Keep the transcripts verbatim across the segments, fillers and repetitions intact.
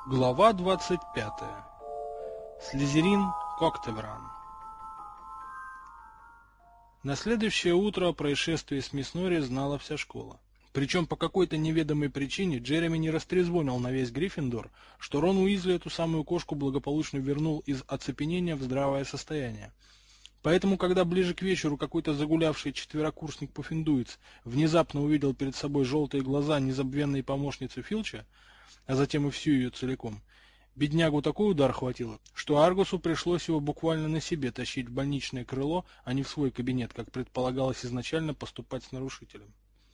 Глава двадцать пятая. Слизерин Коктевран. На следующее утро о происшествии с мисс Норрис знала вся школа. Причем по какой-то неведомой причине Джереми не растрезвонил на весь Гриффиндор, что Рон Уизли эту самую кошку благополучно вернул из оцепенения в здравое состояние. Поэтому, когда ближе к вечеру какой-то загулявший четверокурсник-пуффендуец внезапно увидел перед собой желтые глаза незабвенной помощницы Филча, а затем и всю ее целиком, беднягу такой удар хватило, что Аргусу пришлось его буквально на себе тащить в больничное крыло, а не в свой кабинет, как предполагалось изначально поступать с нарушителем.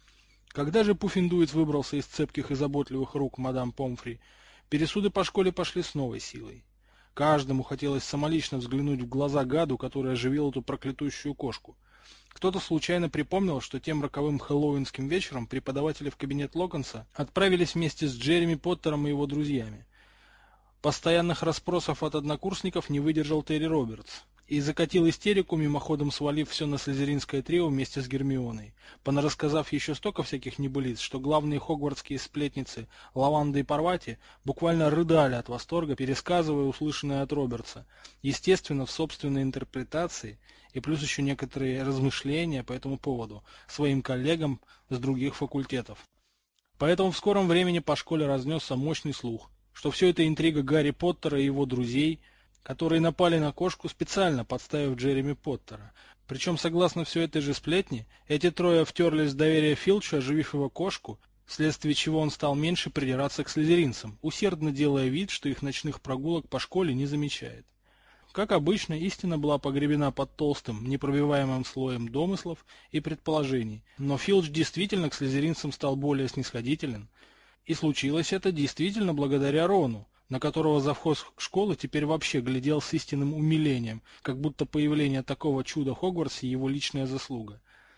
Когда же Пуффендуец выбрался из цепких и заботливых рук мадам Помфри, пересуды по школе пошли с новой силой. Каждому хотелось самолично взглянуть в глаза гаду, который оживил эту проклятущую кошку. Кто-то случайно припомнил, что тем роковым хэллоуинским вечером преподаватели в кабинет Локонса отправились вместе с Джереми Поттером и его друзьями. Постоянных расспросов от однокурсников не выдержал Терри Робертс и закатил истерику, мимоходом свалив все на слизеринское трио вместе с Гермионой, понарассказав еще столько всяких небылиц, что главные хогвартские сплетницы Лаванда и Парвати буквально рыдали от восторга, пересказывая услышанное от Робертса, естественно, в собственной интерпретации, и плюс еще некоторые размышления по этому поводу своим коллегам с других факультетов. Поэтому в скором времени по школе разнесся мощный слух, что все это интрига Гарри Поттера и его друзей, которые напали на кошку, специально подставив Джереми Поттера. Причем, согласно все этой же сплетне, эти трое втерлись в доверие Филчу, оживив его кошку, вследствие чего он стал меньше придираться к слизеринцам, усердно делая вид, что их ночных прогулок по школе не замечает. Как обычно, истина была погребена под толстым, непробиваемым слоем домыслов и предположений, но Филч действительно к слизеринцам стал более снисходителен, и случилось это действительно благодаря Рону, на которого завхоз школы теперь вообще глядел с истинным умилением, как будто появление такого чуда в Хогвартсе его личная заслуга.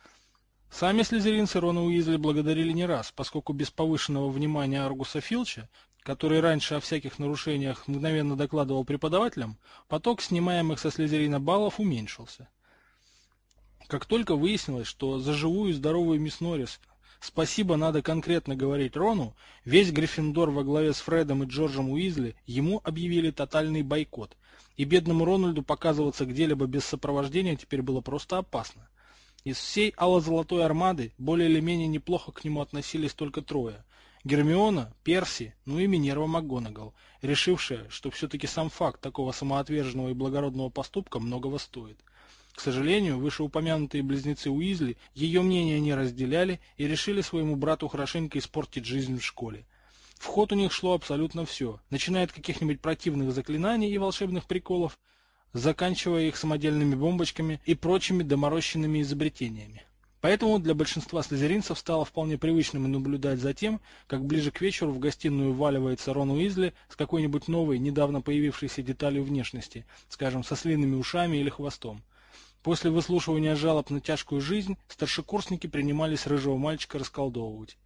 Сами слизеринцы Рона Уизли благодарили не раз, поскольку без повышенного внимания Аргуса Филча, который раньше о всяких нарушениях мгновенно докладывал преподавателям, поток снимаемых со слизерина баллов уменьшился. Как только выяснилось, что за живую и здоровую мисс Норрис спасибо надо конкретно говорить Рону, весь Гриффиндор во главе с Фредом и Джорджем Уизли ему объявили тотальный бойкот, и бедному Рональду показываться где-либо без сопровождения теперь было просто опасно. Из всей ало-золотой армады более или менее неплохо к нему относились только трое: Гермиона, Перси, ну и Минерва МакГонагал, решившая, что все-таки сам факт такого самоотверженного и благородного поступка многого стоит. К сожалению, вышеупомянутые близнецы Уизли ее мнение не разделяли и решили своему брату хорошенько испортить жизнь в школе. В ход у них шло абсолютно все, начиная от каких-нибудь противных заклинаний и волшебных приколов, заканчивая их самодельными бомбочками и прочими доморощенными изобретениями. Поэтому для большинства слизеринцев стало вполне привычным наблюдать за тем, как ближе к вечеру в гостиную вваливается Рон Уизли с какой-нибудь новой, недавно появившейся деталью внешности, скажем, со слиными ушами или хвостом. После выслушивания жалоб на тяжкую жизнь старшекурсники принимались рыжего мальчика расколдовывать.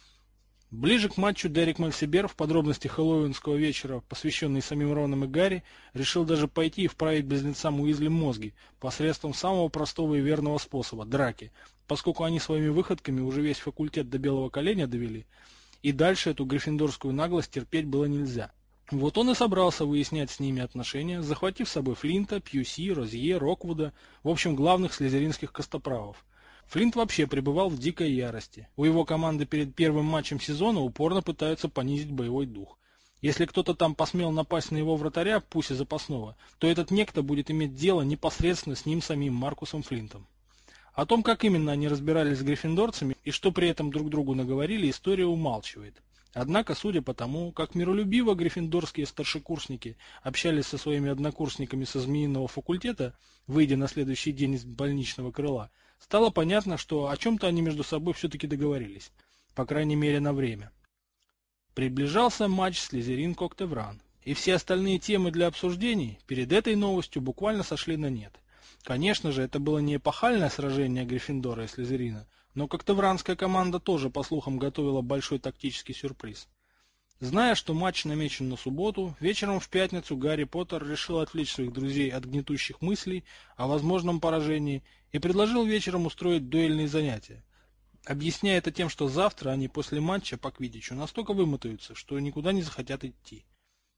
Ближе к матчу Дерек Мальсибер в подробности хэллоуинского вечера, посвященный самим Роном и Гарри, решил даже пойти и вправить близнецам Уизли мозги посредством самого простого и верного способа – драки, поскольку они своими выходками уже весь факультет до белого коленя довели, и дальше эту гриффиндорскую наглость терпеть было нельзя. Вот он и собрался выяснять с ними отношения, захватив с собой Флинта, Пьюси, Розье, Роквуда, в общем, главных слизеринских костоправов. Флинт вообще пребывал в дикой ярости. У его команды перед первым матчем сезона упорно пытаются понизить боевой дух. Если кто-то там посмел напасть на его вратаря, пусть и запасного, то этот некто будет иметь дело непосредственно с ним самим Маркусом Флинтом. О том, как именно они разбирались с гриффиндорцами и что при этом друг другу наговорили, история умалчивает. Однако, судя по тому, как миролюбиво гриффиндорские старшекурсники общались со своими однокурсниками со Змеиного факультета, выйдя на следующий день из больничного крыла, стало понятно, что о чем-то они между собой все-таки договорились, по крайней мере на время. Приближался матч Слизерин-Коктевран, и все остальные темы для обсуждений перед этой новостью буквально сошли на нет. Конечно же, это было не эпохальное сражение Гриффиндора и Слизерина, но коктевранская команда тоже, по слухам, готовила большой тактический сюрприз. Зная, что матч намечен на субботу, вечером в пятницу Гарри Поттер решил отвлечь своих друзей от гнетущих мыслей о возможном поражении и предложил вечером устроить дуэльные занятия, объясняя это тем, что завтра они после матча по квиддичу настолько вымотаются, что никуда не захотят идти.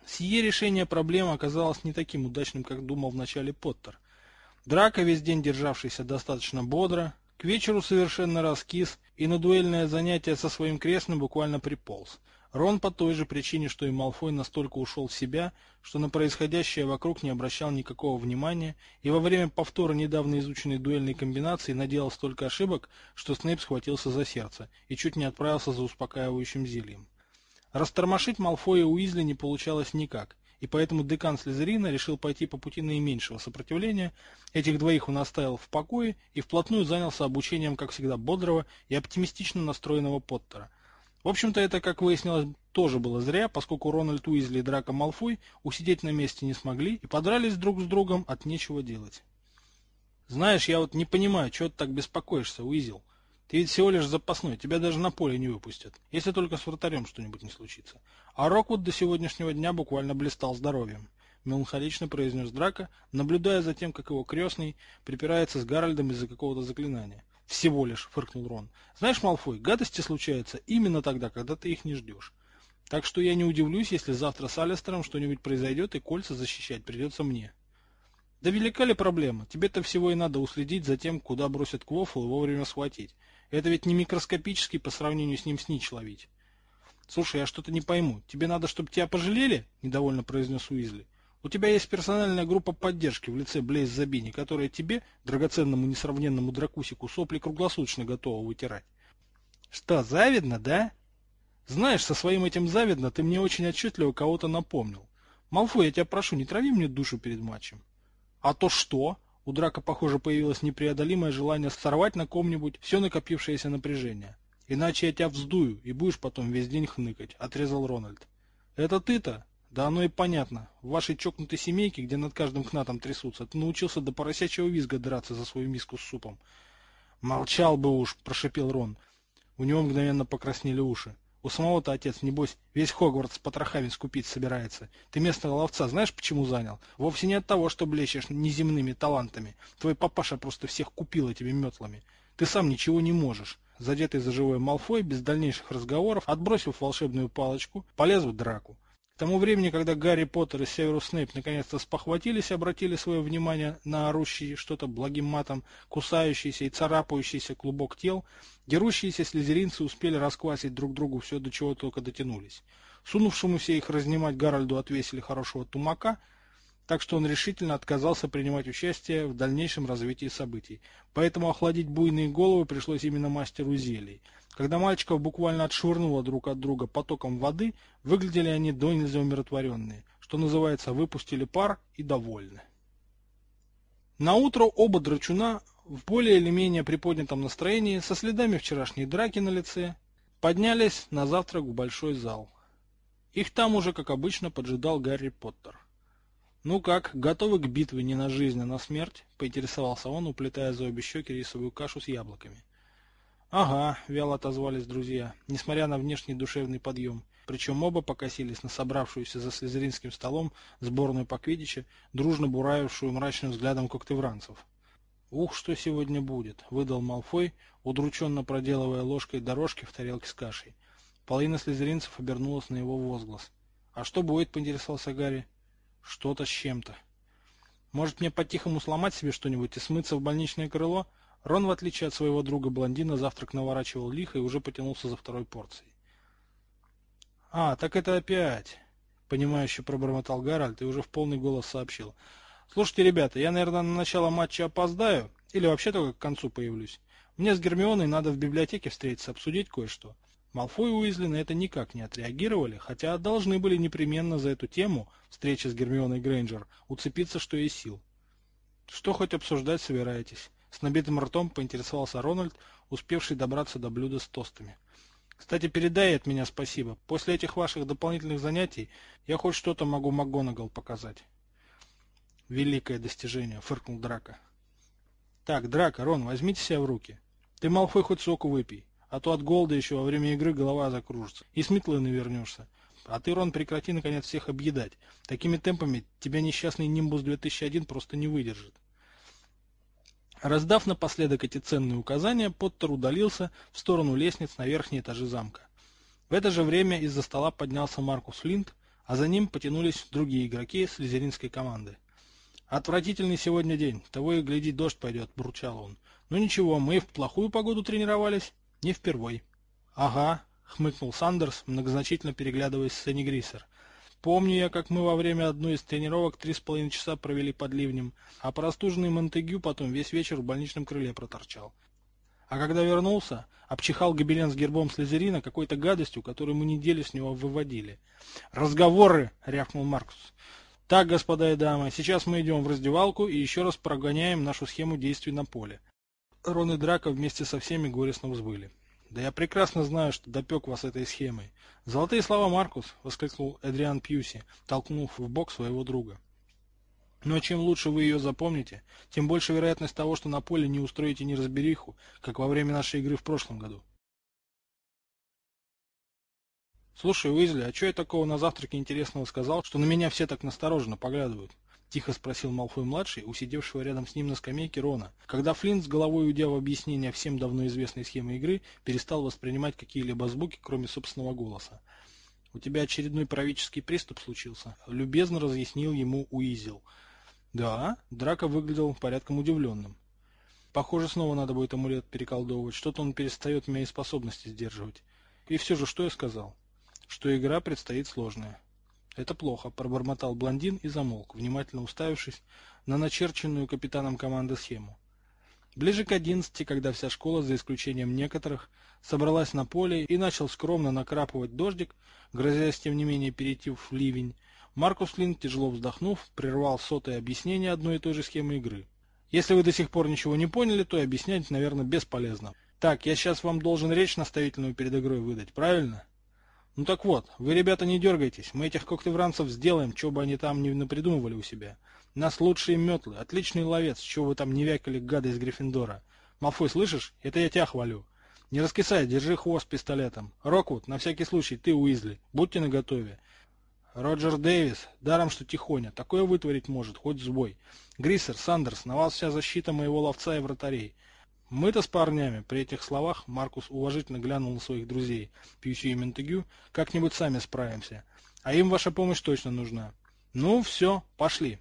Сие решение проблемы оказалось не таким удачным, как думал вначале Поттер. Драко, весь день державшийся достаточно бодро, к вечеру совершенно раскис и на дуэльное занятие со своим крестным буквально приполз. Рон по той же причине, что и Малфой, настолько ушел в себя, что на происходящее вокруг не обращал никакого внимания, и во время повтора недавно изученной дуэльной комбинации наделал столько ошибок, что Снейп схватился за сердце и чуть не отправился за успокаивающим зельем. Растормошить Малфоя Уизли не получалось никак, и поэтому декан Слизерина решил пойти по пути наименьшего сопротивления, этих двоих он оставил в покое и вплотную занялся обучением, как всегда, бодрого и оптимистично настроенного Поттера. В общем-то, это, как выяснилось, тоже было зря, поскольку Рональд Уизли и Драко Малфой усидеть на месте не смогли и подрались друг с другом от нечего делать. «Знаешь, я вот не понимаю, чего ты так беспокоишься, Уизел? Ты ведь всего лишь запасной, тебя даже на поле не выпустят, если только с вратарем что-нибудь не случится. А Роквуд до сегодняшнего дня буквально блистал здоровьем», — меланхолично произнес Драко, наблюдая за тем, как его крестный припирается с Гарольдом из-за какого-то заклинания. «Всего лишь», — фыркнул Рон. «Знаешь, Малфой, гадости случаются именно тогда, когда ты их не ждешь. Так что я не удивлюсь, если завтра с Алистером что-нибудь произойдет и кольца защищать придется мне». «Да велика ли проблема? Тебе-то всего и надо уследить за тем, куда бросят Квофл и вовремя схватить. Это ведь не микроскопический по сравнению с ним снич ловить». «Слушай, я что-то не пойму. Тебе надо, чтобы тебя пожалели?» — недовольно произнес Уизли. «У тебя есть персональная группа поддержки в лице Блейз Забини, которая тебе, драгоценному несравненному дракусику, сопли круглосуточно готова вытирать». «Что, завидно, да?» «Знаешь, со своим этим завидно ты мне очень отчетливо кого-то напомнил. Малфой, я тебя прошу, не трави мне душу перед матчем». «А то что?» У Драко, похоже, появилось непреодолимое желание сорвать на ком-нибудь все накопившееся напряжение. «Иначе я тебя вздую, и будешь потом весь день хныкать», — отрезал Рональд. «Это ты-то? Да оно и понятно. В вашей чокнутой семейке, где над каждым кнатом трясутся, ты научился до поросячьего визга драться за свою миску с супом». «Молчал бы уж», — прошипел Рон. У него мгновенно покраснели уши. «У самого-то отец, небось, весь Хогвартс с потрохами скупить собирается. Ты местного ловца знаешь, почему занял? Вовсе не от того, что блещешь неземными талантами. Твой папаша просто всех купил этими метлами. Ты сам ничего не можешь». Задетый за живой Малфой, без дальнейших разговоров, отбросив волшебную палочку, полез в драку. К тому времени, когда Гарри Поттер и Северус Снейп наконец-то спохватились и обратили свое внимание на орущий что-то благим матом, кусающийся и царапающийся клубок тел, дерущиеся слизеринцы успели расквасить друг другу все, до чего только дотянулись. Сунувшемуся их разнимать Гарольду отвесили хорошего тумака, так что он решительно отказался принимать участие в дальнейшем развитии событий. Поэтому охладить буйные головы пришлось именно мастеру зелий. Когда мальчиков буквально отшвырнуло друг от друга потоком воды, выглядели они до нельзя умиротворенные, что называется, выпустили пар и довольны. Наутро оба драчуна в более или менее приподнятом настроении, со следами вчерашней драки на лице, поднялись на завтрак в большой зал. Их там уже, как обычно, поджидал Гарри Поттер. «Ну как, готовы к битве не на жизнь, а на смерть?» — поинтересовался он, уплетая за обе щеки рисовую кашу с яблоками. «Ага», — вяло отозвались друзья, несмотря на внешний душевный подъем. Причем оба покосились на собравшуюся за слизеринским столом сборную по квиддичу, дружно буравившую мрачным взглядом когтевранцев. «Ух, что сегодня будет!» — выдал Малфой, удрученно проделывая ложкой дорожки в тарелке с кашей. Половина слизеринцев обернулась на его возглас. «А что будет?» — поинтересовался Гарри. «Что-то с чем-то. Может, мне по-тихому сломать себе что-нибудь и смыться в больничное крыло?» Рон, в отличие от своего друга-блондина, завтрак наворачивал лихо и уже потянулся за второй порцией. «А, так это опять!» — понимающе пробормотал Гарольд и уже в полный голос сообщил. «Слушайте, ребята, я, наверное, на начало матча опоздаю или вообще только к концу появлюсь. Мне с Гермионой надо в библиотеке встретиться, обсудить кое-что». Малфой и Уизли на это никак не отреагировали, хотя должны были непременно за эту тему, встречи с Гермионой Грейнджер, уцепиться что есть сил. «Что хоть обсуждать собираетесь?» С набитым ртом поинтересовался Рональд, успевший добраться до блюда с тостами. «Кстати, передай от меня спасибо. После этих ваших дополнительных занятий я хоть что-то могу МакГонагал показать». «Великое достижение», — фыркнул Драко. «Так, Драко, Рон, возьмите себя в руки. Ты, Малфой, хоть соку выпей, а то от голода еще во время игры голова закружится, и с метлы навернешься. А ты, Рон, прекрати, наконец, всех объедать. Такими темпами тебя несчастный Нимбус две тысячи один просто не выдержит». Раздав напоследок эти ценные указания, Поттер удалился в сторону лестниц на верхние этажи замка. В это же время из-за стола поднялся Маркус Флинт, а за ним потянулись другие игроки слизеринской команды. «Отвратительный сегодня день, того и гляди, дождь пойдет», — бурчал он. «Ну ничего, мы и в плохую погоду тренировались, не впервой». «Ага», — хмыкнул Сандерс, многозначительно переглядываясь с Энни Грисер. «Помню я, как мы во время одной из тренировок три с половиной часа провели под ливнем, а простуженный Монтегю потом весь вечер в больничном крыле проторчал. А когда вернулся, обчихал гобелен с гербом Слизерина какой-то гадостью, которую мы неделю с него выводили». «Разговоры!» — рявкнул Маркус. «Так, господа и дамы, сейчас мы идем в раздевалку и еще раз прогоняем нашу схему действий на поле». Рон и Драко вместе со всеми горестно взвыли. «Да я прекрасно знаю, что допек вас этой схемой. Золотые слова, Маркус!» — воскликнул Эдриан Пьюси, толкнув в бок своего друга. «Но чем лучше вы ее запомните, тем больше вероятность того, что на поле не устроите неразбериху, как во время нашей игры в прошлом году». «Слушай, Уизли, а что я такого на завтраке интересного сказал, что на меня все так настороженно поглядывают?» — тихо спросил Малфой-младший, у сидевшего рядом с ним на скамейке Рона, когда Флинт, с головой уйдя в объяснение всем давно известной схемы игры, перестал воспринимать какие-либо звуки, кроме собственного голоса. «У тебя очередной правительский приступ случился», — любезно разъяснил ему Уизел. «Да?» — Драко выглядел порядком удивленным. «Похоже, снова надо будет амулет переколдовывать, что-то он перестает мои способности сдерживать. И все же, что я сказал? Что игра предстоит сложная». «Это плохо», — пробормотал блондин и замолк, внимательно уставившись на начерченную капитаном команды схему. Ближе к одиннадцати, когда вся школа, за исключением некоторых, собралась на поле и начал скромно накрапывать дождик, грозясь тем не менее перейти в ливень, Маркус Флинт, тяжело вздохнув, прервал сотое объяснение одной и той же схемы игры. «Если вы до сих пор ничего не поняли, то объяснять, наверное, бесполезно. Так, я сейчас вам должен речь наставительную перед игрой выдать, правильно? Ну так вот, вы, ребята, не дергайтесь, мы этих когтевранцев сделаем, что бы они там ни напридумывали у себя. Нас лучшие метлы, отличный ловец, чего вы там не вякали, гады из Гриффиндора. Малфой, слышишь? Это я тебя хвалю. Не раскисай, держи хвост пистолетом. Роквуд, на всякий случай, ты, Уизли, будьте наготове. Роджер Дэвис, даром что тихоня, такое вытворить может, хоть сбой. Гриссер, Сандерс, на вас вся защита моего ловца и вратарей. Мы-то с парнями, при этих словах Маркус уважительно глянул на своих друзей, Пьюси и Монтегю, как-нибудь сами справимся. А им ваша помощь точно нужна. Ну, все, пошли.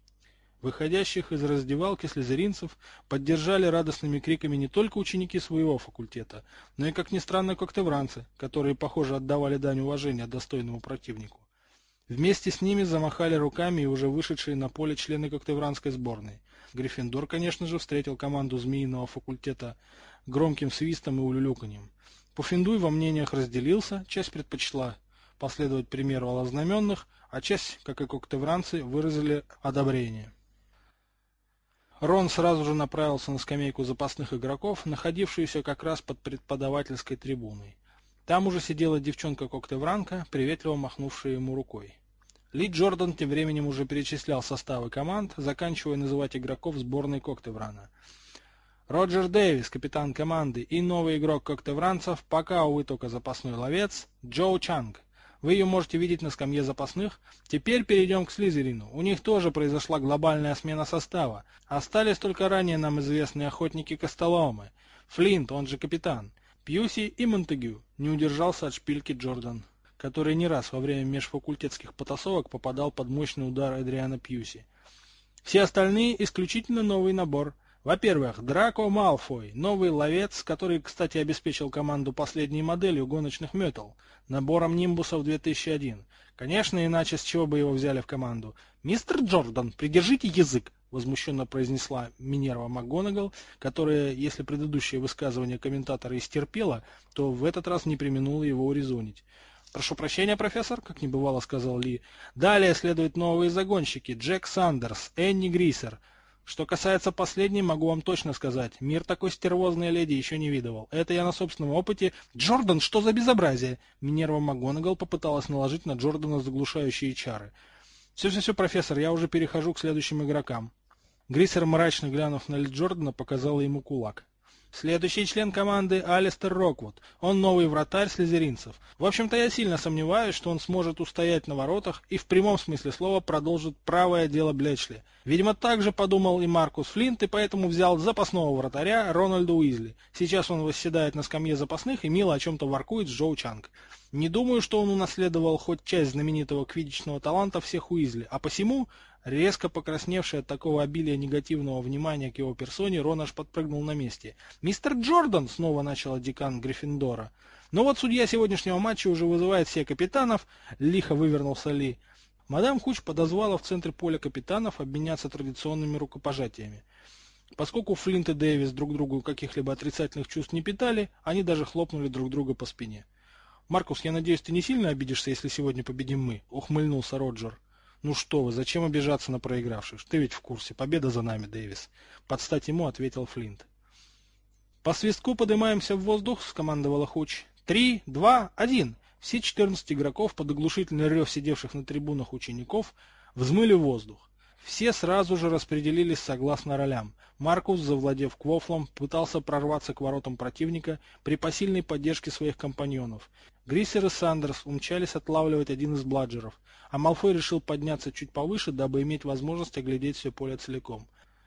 Выходящих из раздевалки слизеринцев поддержали радостными криками не только ученики своего факультета, но и, как ни странно, когтевранцы, которые, похоже, отдавали дань уважения достойному противнику. Вместе с ними замахали руками и уже вышедшие на поле члены когтевранской сборной. Гриффиндор, конечно же, встретил команду Змеиного факультета громким свистом и улюлюканьем. Пуффендуй во мнениях разделился, часть предпочла последовать примеру алознаменных, а часть, как и когтевранцы, выразили одобрение. Рон сразу же направился на скамейку запасных игроков, находившуюся как раз под преподавательской трибуной. Там уже сидела девчонка-когтевранка, приветливо махнувшая ему рукой. Ли Джордан тем временем уже перечислял составы команд, заканчивая называть игроков сборной Когтеврана. Роджер Дэвис, капитан команды, и новый игрок когтевранцев, пока, увы, только запасной ловец, Джоу Чанг. Вы ее можете видеть на скамье запасных. Теперь перейдем к Слизерину. У них тоже произошла глобальная смена состава. Остались только ранее нам известные охотники-костоломы. Флинт, он же капитан. Пьюси и Монтегю. Не удержался от шпильки Джордан, который не раз во время межфакультетских потасовок попадал под мощный удар Эдриана Пьюси. Все остальные исключительно новый набор. Во-первых, Драко Малфой, новый ловец, который, кстати, обеспечил команду последней моделью гоночных метал, набором Нимбусов две тысячи один. Конечно, иначе с чего бы его взяли в команду? «Мистер Джордан, придержите язык!» — возмущенно произнесла Минерва МакГонагал, которая, если предыдущее высказывание комментатора истерпела, то в этот раз не преминула его урезонить. «Прошу прощения, профессор», — как не бывало сказал Ли. «Далее следуют новые загонщики: Джек Сандерс, Энни Грисер. Что касается последней, могу вам точно сказать, мир такой стервозной леди еще не видывал. Это я на собственном опыте...» «Джордан, что за безобразие?» Минерва МакГонагал попыталась наложить на Джордана заглушающие чары. «Все-все-все, профессор, я уже перехожу к следующим игрокам». Грисер, мрачно глянув на Ли Джордана, показала ему кулак. Следующий член команды Алистер Роквуд. Он новый вратарь слизеринцев. В общем-то, я сильно сомневаюсь, что он сможет устоять на воротах и в прямом смысле слова продолжит правое дело Блетчли. Видимо, так же подумал и Маркус Флинт, и поэтому взял запасного вратаря Рональда Уизли. Сейчас он восседает на скамье запасных и мило о чем-то воркует с Джоу Чанг. Не думаю, что он унаследовал хоть часть знаменитого квиддичного таланта всех Уизли, а посему... Резко покрасневший от такого обилия негативного внимания к его персоне, Рон аж подпрыгнул на месте. «Мистер Джордан!» — снова начал декан Гриффиндора. «Ну вот судья сегодняшнего матча уже вызывает всех капитанов», — лихо вывернулся Ли. Мадам Хуч подозвала в центре поля капитанов обменяться традиционными рукопожатиями. Поскольку Флинт и Дэвис друг другу каких-либо отрицательных чувств не питали, они даже хлопнули друг друга по спине. «Маркус, я надеюсь, ты не сильно обидишься, если сегодня победим мы?» — ухмыльнулся Роджер. «Ну что вы, зачем обижаться на проигравших? Ты ведь в курсе. Победа за нами, Дэвис». Под стать ему ответил Флинт. «По свистку поднимаемся в воздух», — скомандовала Хуч. «Три, два, один». Все четырнадцать игроков под оглушительный рев сидевших на трибунах учеников взмыли в воздух. Все сразу же распределились согласно ролям. Маркус, завладев квофлом, пытался прорваться к воротам противника при посильной поддержке своих компаньонов. Гриссер и Сандерс умчались отлавливать один из бладжеров, а Малфой решил подняться чуть повыше, дабы иметь возможность оглядеть все поле целиком.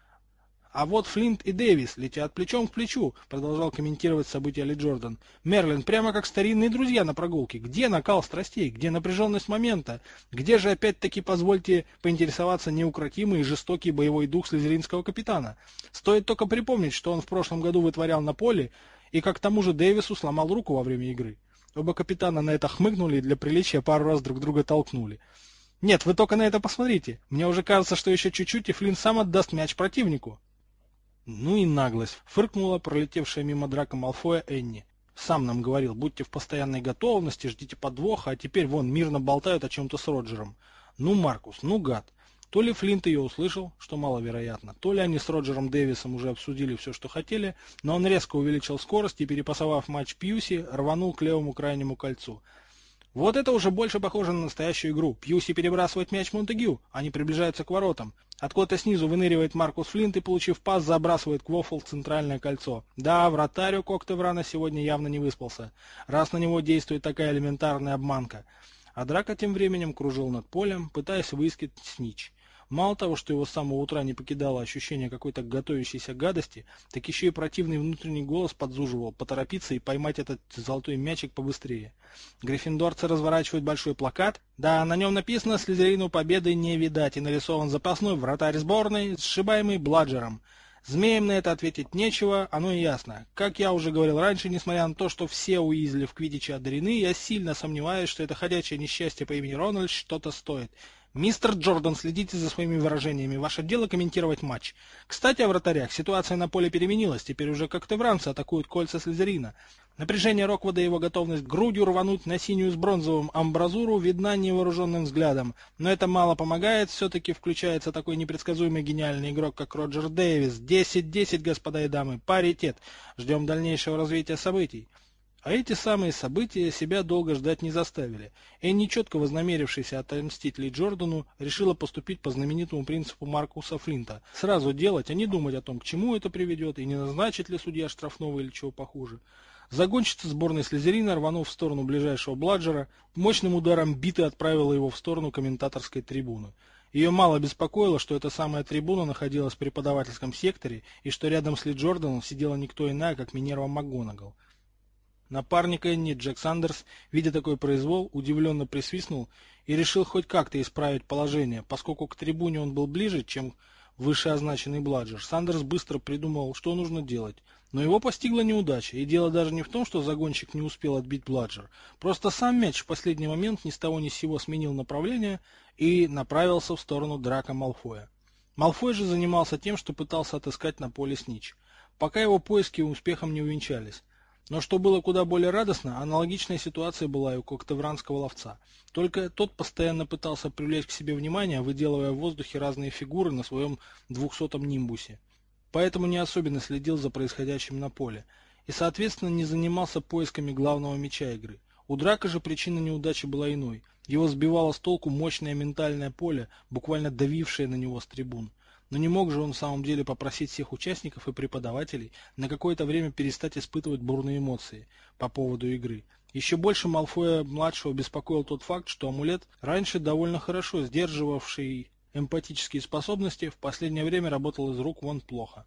«А вот Флинт и Дэвис летят плечом к плечу», — продолжал комментировать события Ли Джордан. «Мерлин, прямо как старинные друзья на прогулке. Где накал страстей? Где напряженность момента? Где же опять-таки, позвольте поинтересоваться, неукротимый и жестокий боевой дух слизеринского капитана? Стоит только припомнить, что он в прошлом году вытворял на поле, и как тому же Дэвису сломал руку во время игры». Оба капитана на это хмыкнули и для приличия пару раз друг друга толкнули. «Нет, вы только на это посмотрите. Мне уже кажется, что еще чуть-чуть, и Флинт сам отдаст мяч противнику». «Ну и наглость!» — фыркнула пролетевшая мимо Драко Малфоя Энни. «Сам нам говорил, будьте в постоянной готовности, ждите подвоха, а теперь вон мирно болтают о чем-то с Роджером. Ну, Маркус, ну гад!» То ли Флинт ее услышал, что маловероятно, то ли они с Роджером Дэвисом уже обсудили все, что хотели, но он резко увеличил скорость и, перепасовав матч Пьюси, рванул к левому крайнему кольцу. Вот это уже больше похоже на настоящую игру. Пьюси перебрасывает мяч Монтегю, они приближаются к воротам. Откуда-то снизу выныривает Маркус Флинт и, получив пас, забрасывает Квофл в центральное кольцо. Да, вратарь у Коктеврана сегодня явно не выспался, раз на него действует такая элементарная обманка. А Драко тем временем кружил над полем, пытаясь выискать снич. Мало того, что его с самого утра не покидало ощущение какой-то готовящейся гадости, так еще и противный внутренний голос подзуживал поторопиться и поймать этот золотой мячик побыстрее. Гриффиндорцы разворачивают большой плакат. Да, на нем написано «Слизерину победы не видать» и нарисован запасной вратарь сборной, сшибаемый Бладжером. Змеям на это ответить нечего, оно и ясно. Как я уже говорил раньше, несмотря на то, что все Уизли в квиддиче одарены, я сильно сомневаюсь, что это ходячее несчастье по имени Рональд что-то стоит. Мистер Джордан, следите за своими выражениями. Ваше дело комментировать матч. Кстати, о вратарях. Ситуация на поле переменилась. Теперь уже коктевранцы атакуют кольца Слизерина. Напряжение Роквуда и его готовность грудью рвануть на синюю с бронзовым амбразуру видна невооруженным взглядом. Но это мало помогает. Все-таки включается такой непредсказуемый гениальный игрок, как Роджер Дэвис. десять-десять, господа и дамы. Паритет. Ждем дальнейшего развития событий. А эти самые события себя долго ждать не заставили. Энни, четко вознамерившийся отомстить Ли Джордану, решила поступить по знаменитому принципу Маркуса Флинта. Сразу делать, а не думать о том, к чему это приведет, и не назначит ли судья штрафного или чего похуже. Загонщица сборной Слизерина, рванув в сторону ближайшего Бладжера, мощным ударом биты отправила его в сторону комментаторской трибуны. Ее мало беспокоило, что эта самая трибуна находилась в преподавательском секторе, и что рядом с Ли Джорданом сидела никто иная, как Минерва МакГонагал. Напарник Энни, Джек Сандерс, видя такой произвол, удивленно присвистнул и решил хоть как-то исправить положение. Поскольку к трибуне он был ближе, чем вышеозначенный Бладжер, Сандерс быстро придумал, что нужно делать. Но его постигла неудача, и дело даже не в том, что загонщик не успел отбить Бладжер. Просто сам мяч в последний момент ни с того ни с сего сменил направление и направился в сторону Драко Малфоя. Малфой же занимался тем, что пытался отыскать на поле снич. Пока его поиски успехом не увенчались. Но что было куда более радостно, аналогичная ситуация была и у коктевранского ловца. Только тот постоянно пытался привлечь к себе внимание, выделывая в воздухе разные фигуры на своем двухсотом нимбусе. Поэтому не особенно следил за происходящим на поле. И, соответственно, не занимался поисками главного мяча игры. У Драко же причина неудачи была иной. Его сбивало с толку мощное ментальное поле, буквально давившее на него с трибун. Но не мог же он в самом деле попросить всех участников и преподавателей на какое-то время перестать испытывать бурные эмоции по поводу игры. Еще больше Малфоя-младшего беспокоил тот факт, что амулет, раньше довольно хорошо сдерживавший эмпатические способности, в последнее время работал из рук вон плохо.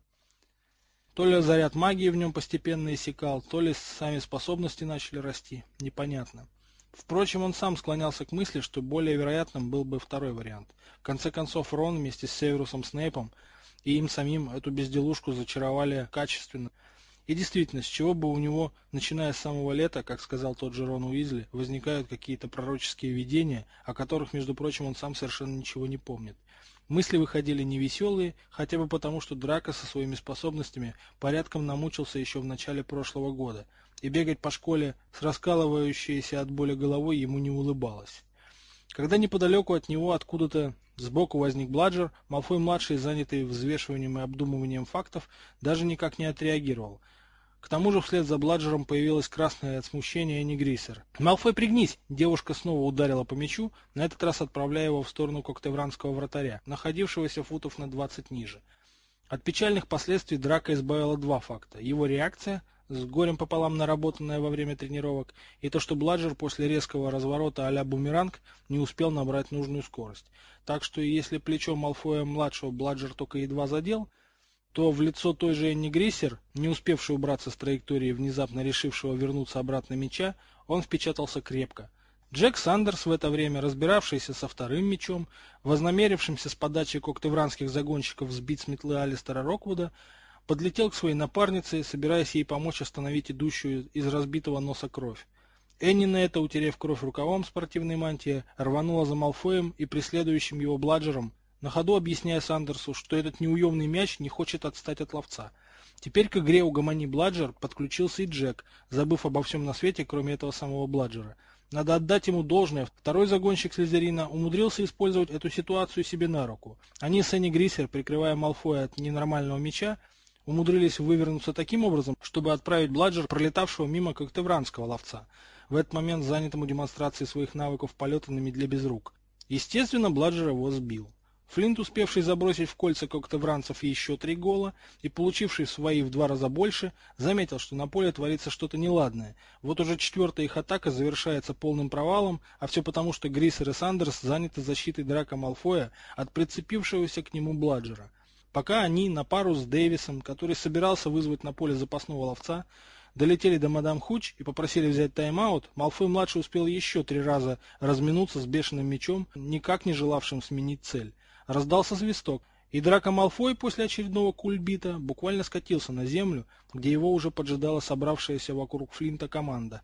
То ли заряд магии в нем постепенно иссякал, то ли сами способности начали расти, непонятно. Впрочем, он сам склонялся к мысли, что более вероятным был бы второй вариант. В конце концов, Рон вместе с Северусом Снейпом и им самим эту безделушку зачаровали качественно. И действительно, с чего бы у него, начиная с самого лета, как сказал тот же Рон Уизли, возникают какие-то пророческие видения, о которых, между прочим, он сам совершенно ничего не помнит. Мысли выходили невеселые, хотя бы потому, что Драко со своими способностями порядком намучился еще в начале прошлого года, и бегать по школе с раскалывающейся от боли головой ему не улыбалось. Когда неподалеку от него откуда-то сбоку возник Бладжер, Малфой-младший, занятый взвешиванием и обдумыванием фактов, даже никак не отреагировал. К тому же вслед за Бладжером появилась красная от смущения Энни Гриссер. «Малфой, пригнись!» Девушка снова ударила по мячу, на этот раз отправляя его в сторону коктевранского вратаря, находившегося футов на двадцать ниже. От печальных последствий драка избавила два факта. Его реакция, с горем пополам наработанная во время тренировок, и то, что Бладжер после резкого разворота а-ля бумеранг не успел набрать нужную скорость. Так что если плечо Малфоя-младшего Бладжер только едва задел, то в лицо той же Энни Гриссер, не успевшей убраться с траектории внезапно решившего вернуться обратно мяча, он впечатался крепко. Джек Сандерс, в это время разбиравшийся со вторым мячом, вознамерившимся с подачи коктевранских загонщиков сбить с метлы Алистера Роквуда, подлетел к своей напарнице, собираясь ей помочь остановить идущую из разбитого носа кровь. Энни на это, утерев кровь рукавом спортивной мантии, рванула за Малфоем и преследующим его Бладжером, на ходу объясняя Сандерсу, что этот неуемный мяч не хочет отстать от ловца. Теперь к игре «Угомони, Бладжер» подключился и Джек, забыв обо всем на свете, кроме этого самого Бладжера. Надо отдать ему должное, второй загонщик Слизерина умудрился использовать эту ситуацию себе на руку. Они с Энни Гриссер, прикрывая Малфоя от ненормального мяча, умудрились вывернуться таким образом, чтобы отправить Бладжер, пролетавшего мимо коктевранского ловца, в этот момент занятому демонстрацией своих навыков полета на медле без рук. Естественно, Бладжер его сбил. Флинт, успевший забросить в кольца коктевранцев еще три гола и получивший свои в два раза больше, заметил, что на поле творится что-то неладное. Вот уже четвертая их атака завершается полным провалом, а все потому, что Гриссер и Сандерс заняты защитой Драко Малфоя от прицепившегося к нему Бладжера. Пока они на пару с Дэвисом, который собирался вызвать на поле запасного ловца, долетели до мадам Хуч и попросили взять тайм-аут, Малфой-младший успел еще три раза разминуться с бешеным мячом, никак не желавшим сменить цель. Раздался свисток, и Драко Малфой после очередного кульбита буквально скатился на землю, где его уже поджидала собравшаяся вокруг Флинта команда.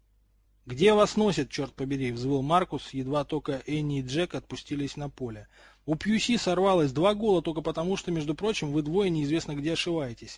«Где вас носит, черт побери?» — взвыл Маркус, едва только Энни и Джек отпустились на поле. «У Пьюси сорвалось два гола только потому, что, между прочим, вы двое неизвестно где ошиваетесь».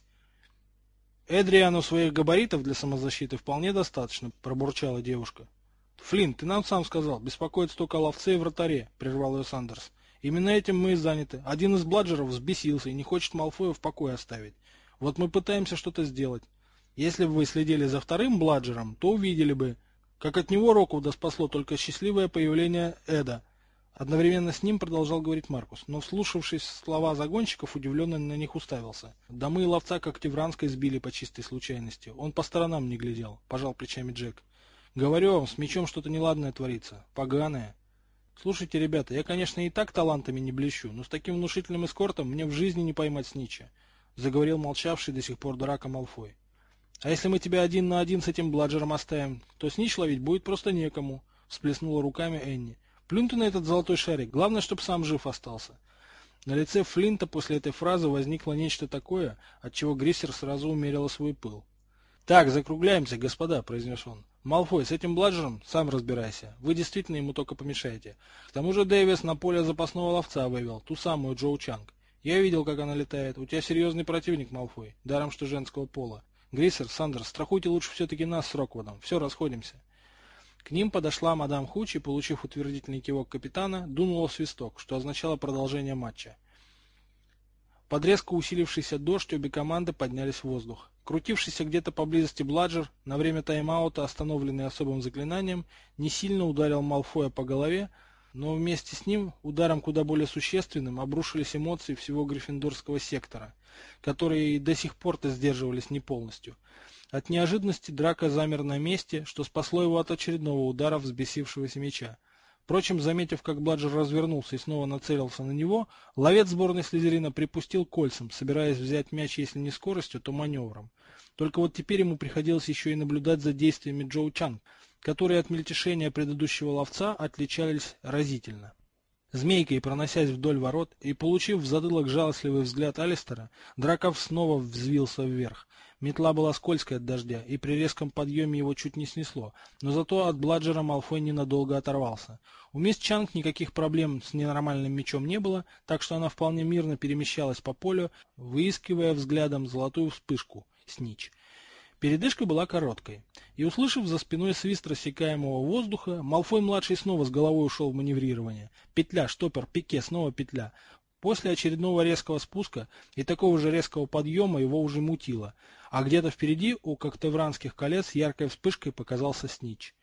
«Эдриану своих габаритов для самозащиты вполне достаточно», — пробурчала девушка. «Флинт, ты нам сам сказал, беспокоится только о ловце и вратаре», — прервал ее Сандерс. «Именно этим мы и заняты. Один из Бладжеров взбесился и не хочет Малфоя в покое оставить. Вот мы пытаемся что-то сделать. Если бы вы следили за вторым Бладжером, то увидели бы, как от него Роквуда спасло только счастливое появление Эда». Одновременно с ним продолжал говорить Маркус, но, вслушавшись в слова загонщиков, удивленно на них уставился. «Да мы и ловца коктевранской сбили по чистой случайности. Он по сторонам не глядел», — пожал плечами Джек. «Говорю вам, с мячом что-то неладное творится. Поганое. Слушайте, ребята, я, конечно, и так талантами не блещу, но с таким внушительным эскортом мне в жизни не поймать снича», — заговорил молчавший до сих пор Драко Малфой. «А если мы тебя один на один с этим Бладжером оставим, то снич ловить будет просто некому», — всплеснула руками Энни. «Плюнь ты на этот золотой шарик, главное, чтобы сам жив остался». На лице Флинта после этой фразы возникло нечто такое, от чего Гриссер сразу умерила свой пыл. «Так, закругляемся, господа», — произнес он. «Малфой, с этим Бладжером сам разбирайся. Вы действительно ему только помешаете. К тому же Дэвис на поле запасного ловца вывел, ту самую Джоу Чанг. Я видел, как она летает. У тебя серьезный противник, Малфой, даром что женского пола. Гриссер, Сандерс, страхуйте лучше все-таки нас с Роквудом. Все, расходимся». К ним подошла мадам Хуч и, получив утвердительный кивок капитана, дунула в свисток, что означало продолжение матча. Под резко усилившийся дождь обе команды поднялись в воздух. Крутившийся где-то поблизости Бладжер, на время тайм-аута, остановленный особым заклинанием, не сильно ударил Малфоя по голове, но вместе с ним ударом куда более существенным обрушились эмоции всего гриффиндорского сектора, которые до сих пор-то сдерживались не полностью. От неожиданности Драко замер на месте, что спасло его от очередного удара взбесившегося мяча. Впрочем, заметив, как Бладжер развернулся и снова нацелился на него, ловец сборной Слизерина припустил кольцам, собираясь взять мяч, если не скоростью, то маневром. Только вот теперь ему приходилось еще и наблюдать за действиями Джоу Чанг, которые от мельтешения предыдущего ловца отличались разительно. Змейкой проносясь вдоль ворот и получив в затылок жалостливый взгляд Алистера, Драков снова взвился вверх. Метла была скользкой от дождя, и при резком подъеме его чуть не снесло, но зато от Бладжера Малфой ненадолго оторвался. У мисс Чанг никаких проблем с ненормальным мечом не было, так что она вполне мирно перемещалась по полю, выискивая взглядом золотую вспышку — снич. Передышка была короткой, и, услышав за спиной свист рассекаемого воздуха, Малфой-младший снова с головой ушел в маневрирование. Петля, штопор, пике, снова петля. После очередного резкого спуска и такого же резкого подъема его уже мутило, а где-то впереди у Когтевранских колец яркой вспышкой показался снич.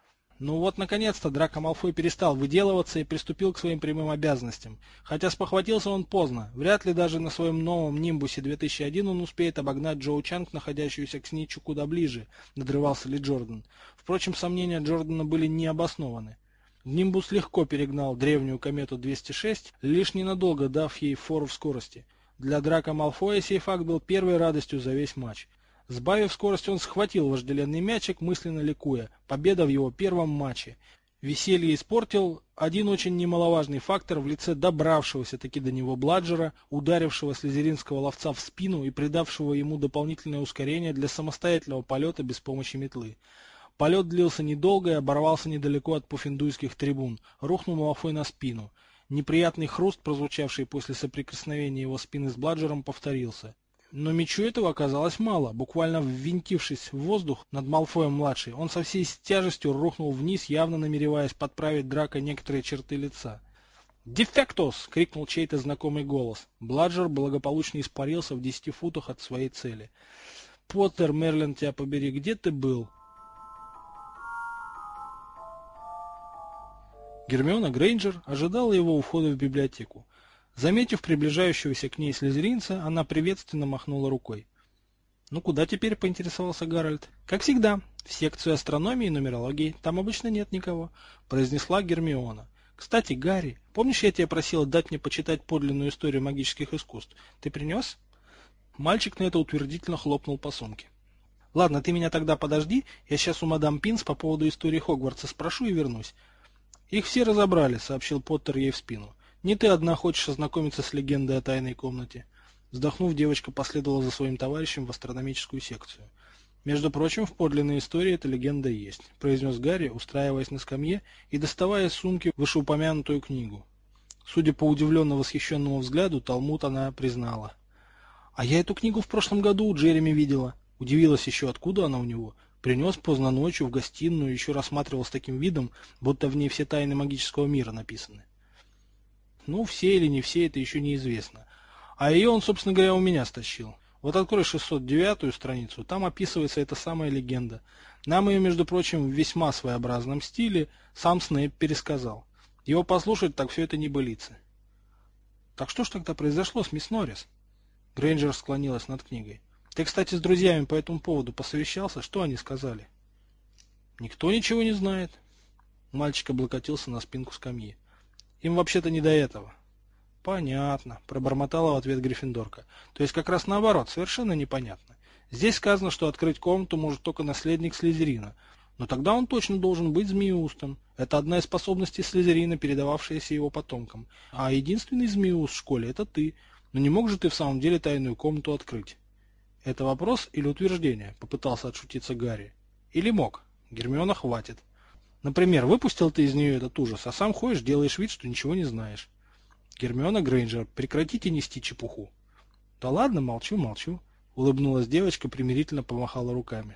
Ну вот, наконец-то, Драко Малфой перестал выделываться и приступил к своим прямым обязанностям. Хотя спохватился он поздно. Вряд ли даже на своем новом Нимбусе две тысячи один он успеет обогнать Джоу Чанг, находящуюся к сничу куда ближе, надрывался ли Джордан. Впрочем, сомнения Джордана были необоснованы. Нимбус легко перегнал древнюю комету двести шесть, лишь ненадолго дав ей фору в скорости. Для Драко Малфоя сей факт был первой радостью за весь матч. Сбавив скорость, он схватил вожделенный мячик, мысленно ликуя. Победа в его первом матче. Веселье испортил один очень немаловажный фактор в лице добравшегося таки до него Бладжера, ударившего слизеринского ловца в спину и придавшего ему дополнительное ускорение для самостоятельного полета без помощи метлы. Полет длился недолго и оборвался недалеко от пуффендуйских трибун. Рухнул Малфой на спину. Неприятный хруст, прозвучавший после соприкосновения его спины с Бладжером, повторился. Но мячу этого оказалось мало. Буквально ввинтившись в воздух над Малфоем-младший, он со всей тяжестью рухнул вниз, явно намереваясь подправить Драко некоторые черты лица. «Дефектус!» — крикнул чей-то знакомый голос. Бладжер благополучно испарился в десяти футах от своей цели. «Поттер, Мерлин, тебя побери, где ты был?» Гермиона Грейнджер ожидала его у входа в библиотеку. Заметив приближающегося к ней слизеринца, она приветственно махнула рукой. «Ну куда теперь?» — поинтересовался Гарольд. «Как всегда, в секцию астрономии и нумерологии. Там обычно нет никого», — произнесла Гермиона. «Кстати, Гарри, помнишь, я тебя просила дать мне почитать подлинную историю магических искусств? Ты принес?» Мальчик на это утвердительно хлопнул по сумке. «Ладно, ты меня тогда подожди, я сейчас у мадам Пинс по поводу истории Хогвартса спрошу и вернусь». «Их все разобрали», — сообщил Поттер ей в спину. «Не ты одна хочешь ознакомиться с легендой о тайной комнате». Вздохнув, девочка последовала за своим товарищем в астрономическую секцию. «Между прочим, в подлинной истории эта легенда есть», — произнес Гарри, устраиваясь на скамье и доставая из сумки вышеупомянутую книгу. Судя по удивленно восхищенному взгляду, Талмуд она признала. «А я эту книгу в прошлом году у Джереми видела». Удивилась еще, откуда она у него. Принес поздно ночью в гостиную и еще рассматривал с таким видом, будто в ней все тайны магического мира написаны. Ну, все или не все, это еще неизвестно. А ее он, собственно говоря, у меня стащил. Вот открой шестьсот девятую страницу, там описывается эта самая легенда. Нам ее, между прочим, в весьма своеобразном стиле сам Снейп пересказал. Его послушать, так все это небылицы. Так что ж тогда произошло с мисс Норрис? Грейнджер склонилась над книгой. Ты, кстати, с друзьями по этому поводу посовещался? Что они сказали? Никто ничего не знает. Мальчик облокотился на спинку скамьи. Им вообще-то не до этого. Понятно, пробормотала в ответ Гриффиндорка. То есть как раз наоборот, совершенно непонятно. Здесь сказано, что открыть комнату может только наследник Слизерина. Но тогда он точно должен быть Змееустом. Это одна из способностей Слизерина, передававшаяся его потомкам. А единственный Змееуст в школе — это ты. Но не мог же ты в самом деле тайную комнату открыть? Это вопрос или утверждение? Попытался отшутиться Гарри. Или мог? Гермиона хватит. Например, выпустил ты из нее этот ужас, а сам ходишь, делаешь вид, что ничего не знаешь. Гермиона Грейнджер, прекратите нести чепуху. Да ладно, молчу, молчу. Улыбнулась девочка, примирительно помахала руками.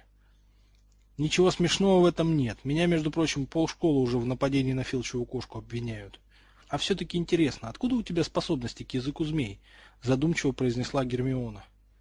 Ничего смешного в этом нет. Меня, между прочим, полшколы уже в нападении на Филчеву кошку обвиняют. А все-таки интересно, откуда у тебя способности к языку змей? Задумчиво произнесла Гермиона.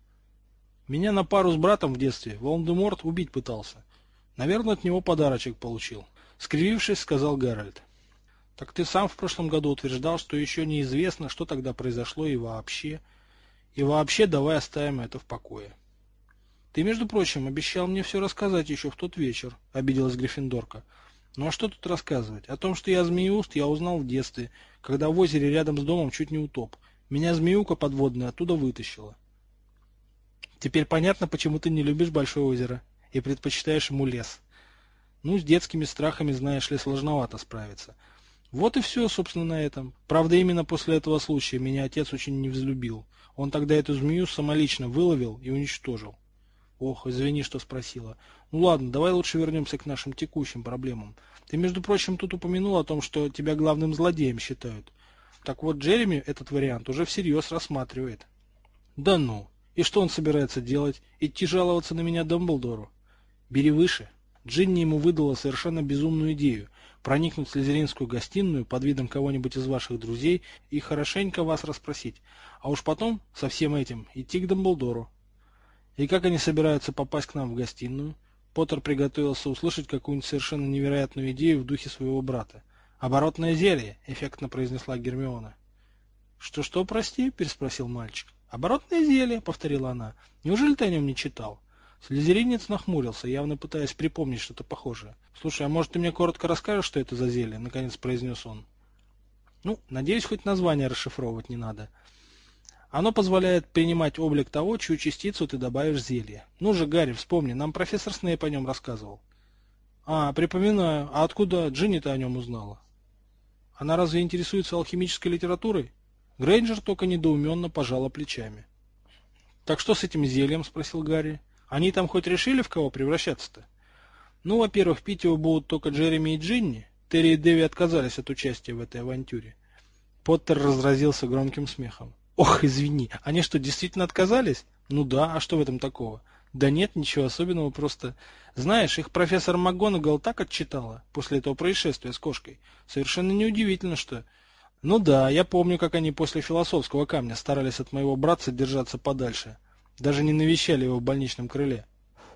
Меня на пару с братом в детстве Волан-де-Морт убить пытался. Наверное, от него подарочек получил. Скривившись, сказал Гарольд. Так ты сам в прошлом году утверждал, что еще неизвестно, что тогда произошло и вообще. И вообще давай оставим это в покое. Ты, между прочим, обещал мне все рассказать еще в тот вечер, обиделась Гриффиндорка. Ну а что тут рассказывать? О том, что я Змееуст, я узнал в детстве, когда в озере рядом с домом чуть не утоп. Меня змеюка подводная оттуда вытащила. Теперь понятно, почему ты не любишь большое озеро и предпочитаешь ему лес. Ну, с детскими страхами, знаешь ли, сложновато справиться. Вот и все, собственно, на этом. Правда, именно после этого случая меня отец очень не взлюбил. Он тогда эту змею самолично выловил и уничтожил. Ох, извини, что спросила. Ну ладно, давай лучше вернемся к нашим текущим проблемам. Ты, между прочим, тут упомянул о том, что тебя главным злодеем считают. Так вот, Джереми этот вариант уже всерьез рассматривает. Да ну, и что он собирается делать? Идти жаловаться на меня Дамблдору? Бери выше. Джинни ему выдала совершенно безумную идею проникнуть в слизеринскую гостиную под видом кого-нибудь из ваших друзей и хорошенько вас расспросить, а уж потом со всем этим идти к Дамблдору. И как они собираются попасть к нам в гостиную? Поттер приготовился услышать какую-нибудь совершенно невероятную идею в духе своего брата. «Оборотное зелье», — эффектно произнесла Гермиона. «Что-что, прости?» — переспросил мальчик. «Оборотное зелье», — повторила она. «Неужели ты о нем не читал?» Слизеринец нахмурился, явно пытаясь припомнить что-то похожее. «Слушай, а может ты мне коротко расскажешь, что это за зелье?» — наконец произнес он. «Ну, надеюсь, хоть название расшифровывать не надо. Оно позволяет принимать облик того, чью частицу ты добавишь в зелье. Ну же, Гарри, вспомни, нам профессор Снейп о нем рассказывал». «А, припоминаю. А откуда Джинни-то о нем узнала?» «Она разве интересуется алхимической литературой?» Грейнджер только недоуменно пожала плечами. «Так что с этим зельем?» — спросил Гарри. «Они там хоть решили, в кого превращаться-то?» «Ну, во-первых, пить его будут только Джереми и Джинни. Терри и Дэви отказались от участия в этой авантюре». Поттер разразился громким смехом. «Ох, извини, они что, действительно отказались?» «Ну да, а что в этом такого?» «Да нет, ничего особенного, просто... Знаешь, их профессор МакГонагал так отчитала после этого происшествия с кошкой. Совершенно неудивительно, что...» «Ну да, я помню, как они после философского камня старались от моего братца держаться подальше. Даже не навещали его в больничном крыле».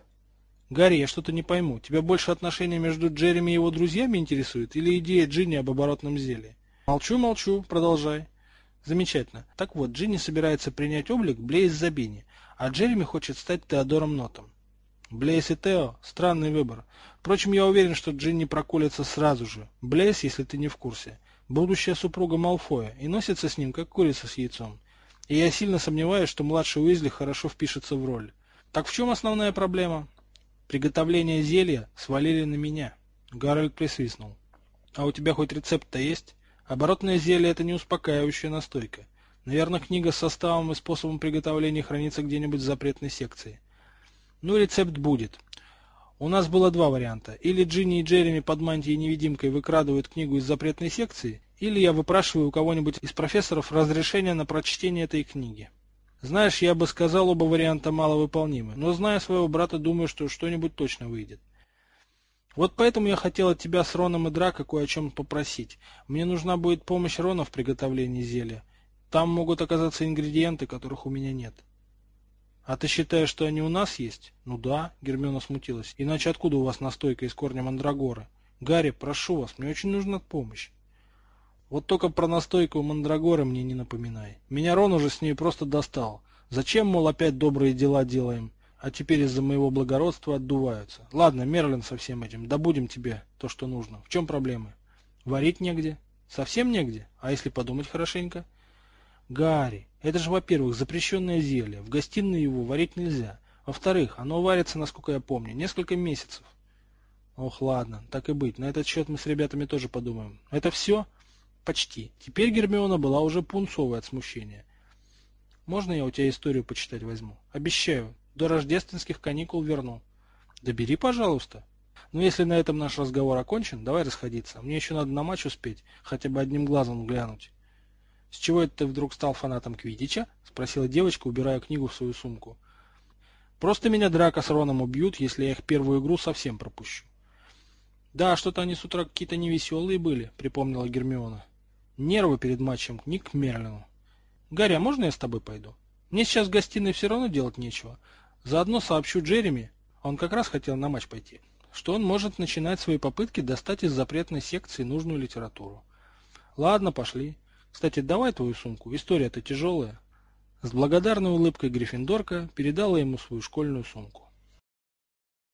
«Гарри, я что-то не пойму. Тебя больше отношения между Джереми и его друзьями интересует или идея Джинни об оборотном зелье?» «Молчу, молчу. Продолжай». «Замечательно. Так вот, Джинни собирается принять облик Блейз Забини, а Джереми хочет стать Теодором Нотом. Блейз и Тео – странный выбор. Впрочем, я уверен, что Джинни проколется сразу же. Блейз, если ты не в курсе, будущая супруга Малфоя, и носится с ним, как курица с яйцом. И я сильно сомневаюсь, что младший Уизли хорошо впишется в роль. Так в чем основная проблема?» «Приготовление зелья свалили на меня». Гарольд присвистнул. «А у тебя хоть рецепт-то есть? Оборотное зелье – это не успокаивающая настойка. Наверное, книга с составом и способом приготовления хранится где-нибудь в запретной секции». «Ну, рецепт будет. У нас было два варианта. Или Джинни и Джереми под мантией-невидимкой выкрадывают книгу из запретной секции, или я выпрашиваю у кого-нибудь из профессоров разрешение на прочтение этой книги. Знаешь, я бы сказал, оба варианта маловыполнимы, но зная своего брата, думаю, что что-нибудь точно выйдет. Вот поэтому я хотел от тебя с Роном и Драко кое о чем попросить. Мне нужна будет помощь Рона в приготовлении зелья. Там могут оказаться ингредиенты, которых у меня нет». «А ты считаешь, что они у нас есть?» «Ну да», — Гермиона смутилась. «Иначе откуда у вас настойка из корня мандрагоры? Гарри, прошу вас, мне очень нужна помощь». «Вот только про настойку мандрагоры мне не напоминай. Меня Рон уже с ней просто достал. Зачем, мол, опять добрые дела делаем, а теперь из-за моего благородства отдуваются. Ладно, Мерлин со всем этим, добудем тебе то, что нужно. В чем проблемы? Варить негде? Совсем негде? А если подумать хорошенько?» «Гарри, это же, во-первых, запрещенное зелье. В гостиной его варить нельзя. Во-вторых, оно варится, насколько я помню, несколько месяцев». «Ох, ладно, так и быть. На этот счет мы с ребятами тоже подумаем. Это все?» «Почти. Теперь Гермиона была уже пунцовой от смущения. Можно я у тебя историю почитать возьму? Обещаю, до рождественских каникул верну». «Да бери, пожалуйста. Но если на этом наш разговор окончен, давай расходиться. Мне еще надо на матч успеть, хотя бы одним глазом глянуть». «С чего это ты вдруг стал фанатом Квиддича?» — спросила девочка, убирая книгу в свою сумку. «Просто меня Драко с Роном убьют, если я их первую игру совсем пропущу». «Да, что-то они с утра какие-то невеселые были», — припомнила Гермиона. «Нервы перед матчем не к Мерлину». «Гарри, а можно я с тобой пойду? Мне сейчас в гостиной все равно делать нечего. Заодно сообщу Джереми, он как раз хотел на матч пойти, что он может начинать свои попытки достать из запретной секции нужную литературу. Ладно, пошли. Кстати, давай твою сумку, история-то тяжелая. С благодарной улыбкой Гриффиндорка передала ему свою школьную сумку.